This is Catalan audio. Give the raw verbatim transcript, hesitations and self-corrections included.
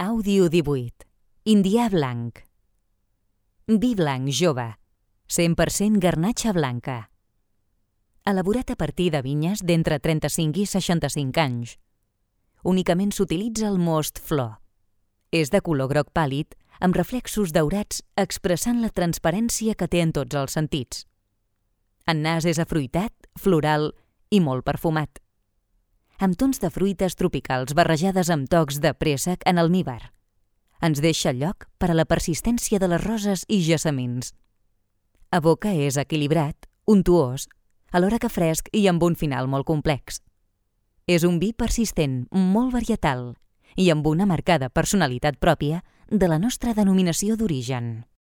Àudio divuit. Indià blanc. Vi blanc jove, cent per cent garnatxa blanca. Elaborat a partir de vinyes d'entre trenta-cinc i seixanta-cinc anys. Únicament s'utilitza el most flor. És de color groc pàl·lid, amb reflexos daurats expressant la transparència que té en tots els sentits. En nas és afruitat, floral i molt perfumat. Amb tons de fruites tropicals barrejades amb tocs de préssec en almívar. Ens deixa lloc per a la persistència de les roses i gessamins. A boca és equilibrat, untuós, alhora que fresc i amb un final molt complex. És un vi persistent, molt varietal i amb una marcada personalitat pròpia de la nostra denominació d'origen.